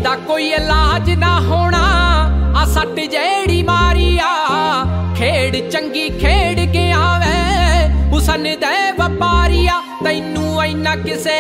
ਇਹਦਾ ਕੋਈ ਇਲਾਜ ਨਾ ਹੋਣਾ ਆ ਸੱਟ ਜਿਹੜੀ ਮਾਰੀ ਆ ਖੇਡ ਚੰਗੀ ਖੇਡ ਕੇ ਆਵੇ ਹੁਸਨ ਦੇ ਵਪਾਰੀਆ ਤੈਨੂੰ ਇੰਨਾ ਕਿਸੇ